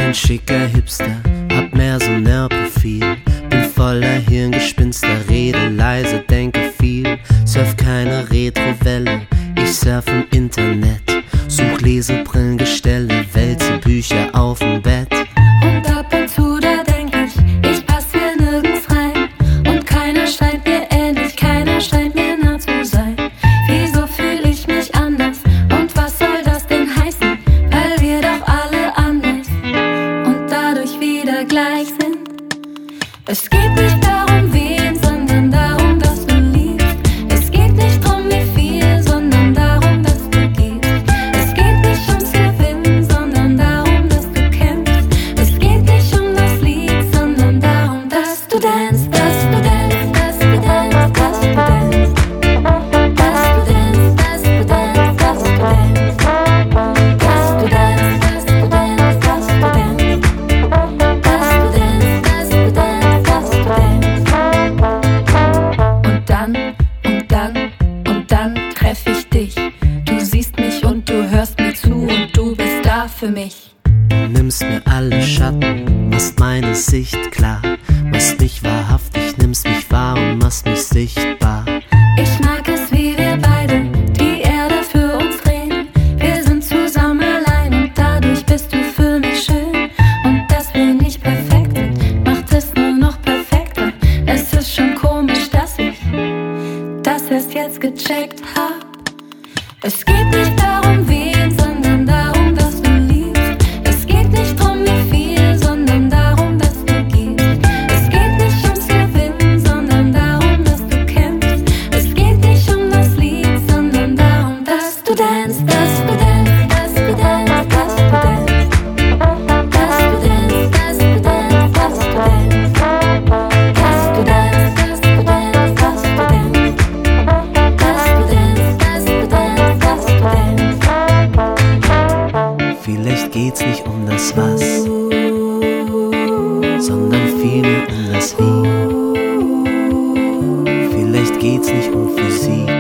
kein schicker Hipster, hab mehr so ein Nerd-Profil. Bin voller Hirngespinster, rede leise, denke viel. Surf keine Retrowelle, ich surf im Internet. Such Lesebrillengestelle, wälze Bücher auf dem Bett. Und ab und zu, da denk ich pass hier nirgends rein. Und keiner scheint mir ähnlich, keiner scheint mir nah zu sein. Wieso fühl ich mich anders? Und was soll das denn heißen? Weil wir doch alle anders und dadurch wieder gleich sind. Es geht nicht darum, wen, sondern darum, dass du liebst. Es geht nicht drum, wie viel, sondern darum, dass du gibst. Es geht nicht ums Gewinnen, sondern darum, dass du kämpfst. Es geht nicht um das Lied, sondern darum, dass du dance, dass du dance, dass du dance, dass du dance. Dass du dance, dass du dance, dass du dance. Dass du dance, dass du dance, dass du dance. Dass du dance, dass du dance, dass du dance. Und dann treff ich dich. Du siehst mich und du hörst mir zu und du bist da für mich. Du nimmst mir alle Schatten, machst meine Sicht klar. Machst mich wahrhaftig, nimmst mich wahr und machst mich sichtbar. Ich mag es, wie wir beide die Erde für uns drehen. Wir sind zusammen allein und dadurch bist du für mich schön. Und dass wir nicht perfekt sind, macht es nur noch perfekter. Es ist schon komisch, dass ich das erst jetzt gecheckt hab. Es geht nicht darum, wen, sondern darum, dass du liebst. Es geht nicht drum, wie viel, sondern darum, dass du gibst. Es geht nicht ums Gewinnen, sondern darum, dass du kämpfst. Es geht nicht um das Lied, sondern darum, dass du dance, dass du dance, dass du dance, dass du dance. Dass du dance, dass du dance, dass du dance. Dass du dance, dass du dance, dass du dance. Dass du dance, dass du dance, dass du dance. Vielleicht geht's nicht um das Was, sondern vielmehr um das Wie. Vielleicht geht's nicht um Physik,